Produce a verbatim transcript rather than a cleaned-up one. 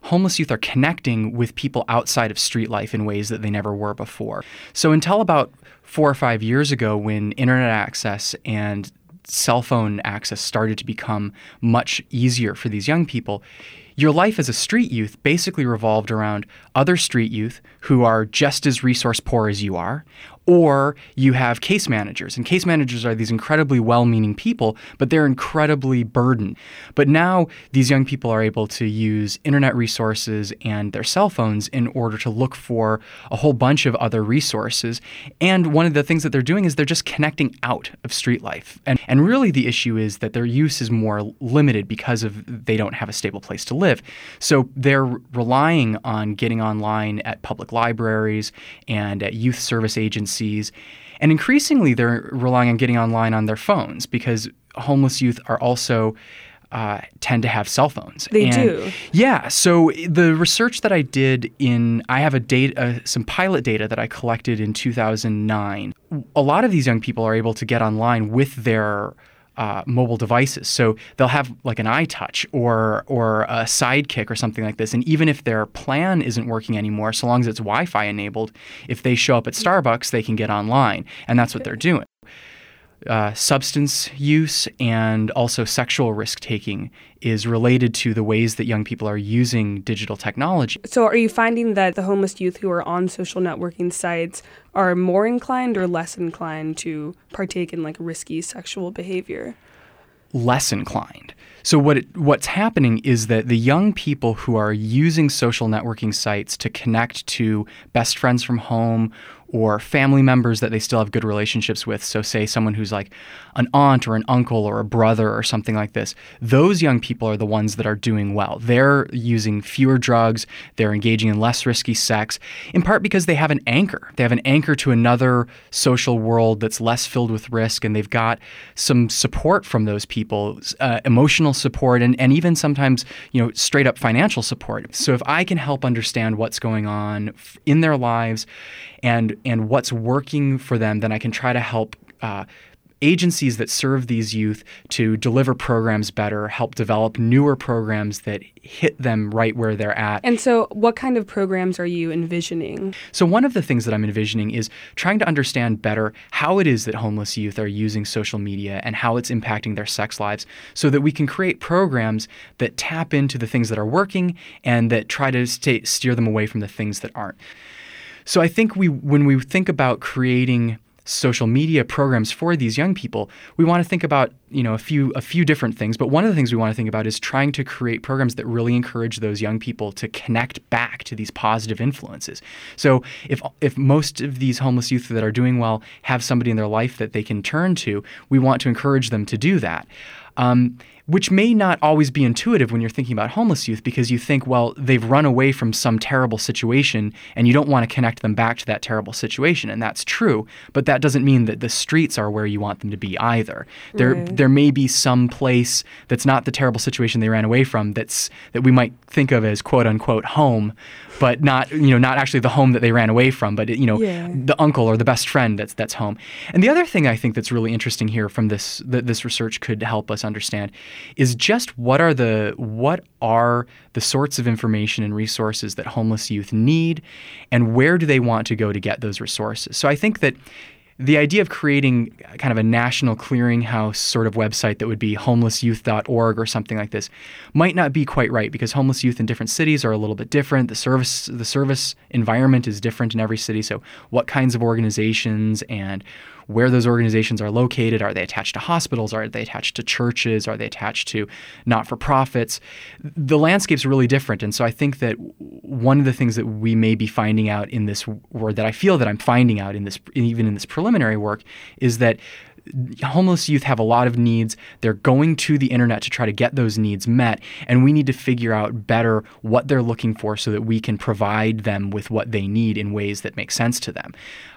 homeless youth are connecting with people outside of street life in ways that they never were before. So until about four or five years ago, when internet access and cell phone access started to become much easier for these young people, your life as a street youth basically revolved around other street youth who are just as resource poor as you are, or you have case managers. And case managers are these incredibly well-meaning people, but they're incredibly burdened. But now these young people are able to use internet resources and their cell phones in order to look for a whole bunch of other resources. And one of the things that they're doing is they're just connecting out of street life. And, and really the issue is that their use is more limited because of they don't have a stable place to live. So they're relying on getting online at public libraries and at youth service agencies. And increasingly, they're relying on getting online on their phones because homeless youth are also uh, tend to have cell phones. They and do. Yeah. So the research that I did in, I have a data, uh, some pilot data that I collected in two thousand nine. A lot of these young people are able to get online with their Uh, mobile devices. So they'll have like an iTouch or or a Sidekick or something like this. And even if their plan isn't working anymore, so long as it's Wi-Fi enabled, if they show up at Starbucks, they can get online. And that's what they're doing. Uh, substance use and also sexual risk-taking is related to the ways that young people are using digital technology. So are you finding that the homeless youth who are on social networking sites are more inclined or less inclined to partake in like risky sexual behavior? Less inclined. So what it, what's happening is that the young people who are using social networking sites to connect to best friends from home or family members that they still have good relationships with, so say someone who's like an aunt or an uncle or a brother or something like this, those young people are the ones that are doing well. They're using fewer drugs, they're engaging in less risky sex, in part because they have an anchor. They have an anchor to another social world that's less filled with risk, and they've got some support from those people, uh, emotional support, and, and even sometimes, you know, straight up financial support. So if I can help understand what's going on in their lives and and what's working for them, then I can try to help uh, agencies that serve these youth to deliver programs better, help develop newer programs that hit them right where they're at. And so what kind of programs are you envisioning? So one of the things that I'm envisioning is trying to understand better how it is that homeless youth are using social media and how it's impacting their sex lives so that we can create programs that tap into the things that are working and that try to stay, steer them away from the things that aren't. So I think we, when we think about creating social media programs for these young people, we want to think about, you know, a few a few different things. But one of the things we want to think about is trying to create programs that really encourage those young people to connect back to these positive influences. So if if most of these homeless youth that are doing well have somebody in their life that they can turn to, we want to encourage them to do that. Um, which may not always be intuitive when you're thinking about homeless youth because you think, well, they've run away from some terrible situation and you don't want to connect them back to that terrible situation. And that's true, but that doesn't mean that the streets are where you want them to be either. There Right. there may be some place that's not the terrible situation they ran away from that's that we might think of as quote unquote home, but not, you know, not actually the home that they ran away from, but, you know, Yeah. the uncle or the best friend that's that's home. And the other thing I think that's really interesting here from this that this research could help us understand is just what are the what are the sorts of information and resources that homeless youth need, and where do they want to go to get those resources? So I think that the idea of creating kind of a national clearinghouse sort of website that would be homeless youth dot org or something like this might not be quite right because homeless youth in different cities are a little bit different. The service the service environment is different in every city. So what kinds of organizations and where those organizations are located, are they attached to hospitals? Are they attached to churches? Are they attached to not-for-profits? The landscape's really different. And so I think that one of the things that we may be finding out in this, or that I feel that I'm finding out in this, even in this preliminary work, is that homeless youth have a lot of needs. They're going to the internet to try to get those needs met, and we need to figure out better what they're looking for so that we can provide them with what they need in ways that make sense to them.